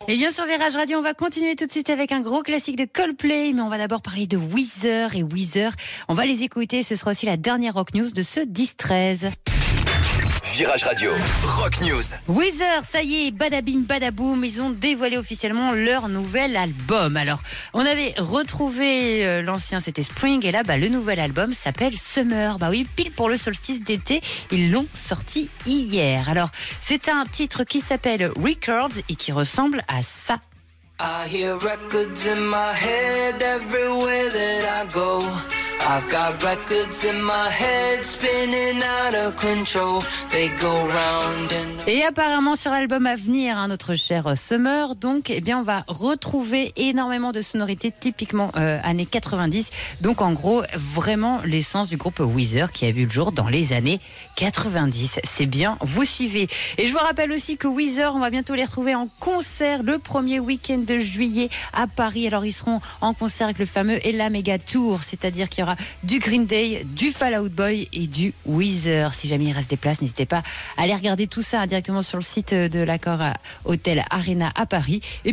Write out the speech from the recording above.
Et bien sur Virage Radio, on va continuer tout de suite avec un gros classique de Coldplay, mais on va d'abord parler de Weezer. Et Weezer, on va les écouter, ce sera aussi la dernière rock news de ce 10-13. Virage Radio, Rock News. Weezer, ça y est, badabim badaboum, ils ont dévoilé officiellement leur nouvel album. Alors, on avait retrouvé l'ancien, c'était Spring, et là, le nouvel album s'appelle Summer. Bah oui, pile pour le solstice d'été, ils l'ont sorti hier. Alors, c'est un titre qui s'appelle Records et qui ressemble à ça. I hear records in my head everywhere that I go. I've got records in my head spinning out of control. They go round and... Et apparemment sur l'album à venir, notre cher Summer, donc, on va retrouver énormément de sonorités typiquement années 90. Donc en gros, vraiment l'essence du groupe Weezer qui a vu le jour dans les années 90. C'est bien, vous suivez. Et je vous rappelle aussi que Weezer, on va bientôt les retrouver en concert le premier week-end de juillet à Paris. Alors ils seront en concert avec le fameux Ella Mega Tour, c'est-à-dire qu'il y aura du Green Day, du Fall Out Boy et du Weezer. Si jamais il reste des places, n'hésitez pas à aller regarder tout ça directement sur le site de l'Accor Hotel Arena à Paris. Et